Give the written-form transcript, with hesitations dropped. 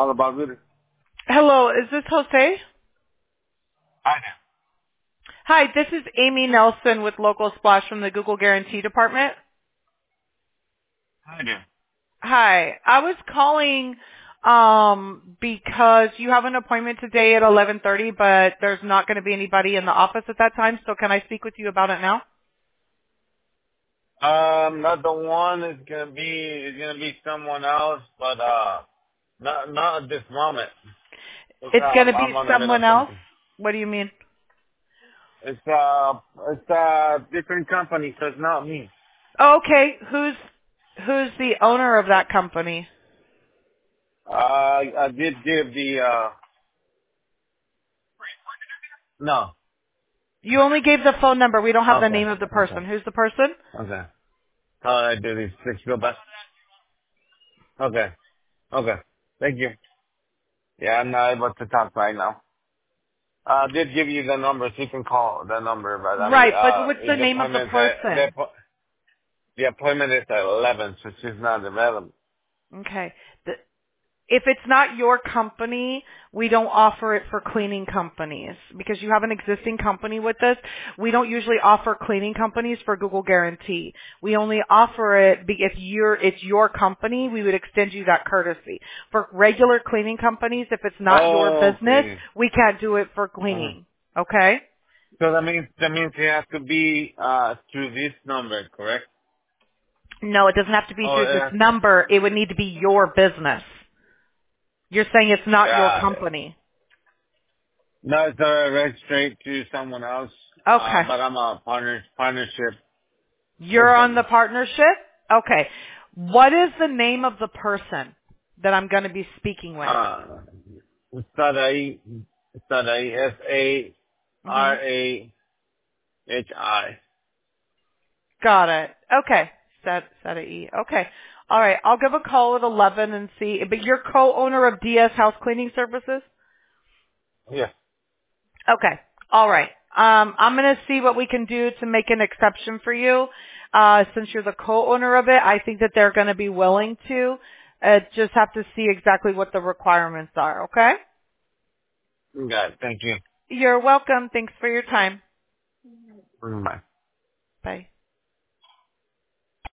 all about good. Hello, is this Jose? I do. Hi, this is Amy Nelson with Local Splash from the Google Guarantee Department. I do. Hi, I was calling because you have an appointment today at 11:30, but there's not going to be anybody in the office at that time. So can I speak with you about it now? Not the one. It's gonna be someone else, but not at this moment. It's It's going to be I'm on the middle of someone else. something. What do you mean? It's a different company, so it's not me. Okay, who's the owner of that company? I did give the no. You only gave the phone number. We don't have the Okay. name of the Okay. person. Who's the person? Okay. All right, do these six go back. Okay. Okay. Thank you. Yeah, I'm not able to talk right now. I did give you the number, so you can call the number, but I mean, Right, but what's the the name of the appointment, person? the appointment is at 11, so she's not available. Okay. If it's not your company, we don't offer it for cleaning companies because you have an existing company with us. We don't usually offer cleaning companies for Google Guarantee. We only offer it if it's your company, we would extend you that courtesy. For regular cleaning companies, if it's not your Oh, business, okay. we can't do it for Uh-huh. cleaning. Okay? So that means it has to be through this number, correct? No, it doesn't have to be Oh, through this yeah. number. It would need to be your business. You're saying it's not your Got it. company. No, it's registered to someone else, Okay. but I'm a partnership with You're on the them. partnership? Okay. What is the name of the person that I'm going to be speaking with? Sarai, hmm Sarahi. Got it. Okay. Set a E. Okay. All right. I'll give a call at 11 and see. But you're co-owner of DS House Cleaning Services? Yes. Okay. All right. I'm going to see what we can do to make an exception for you. Since you're the co-owner of it, I think that they're going to be willing to. Just have to see exactly what the requirements are. Okay? Got it. Thank you. You're welcome. Thanks for your time. Bye. Bye.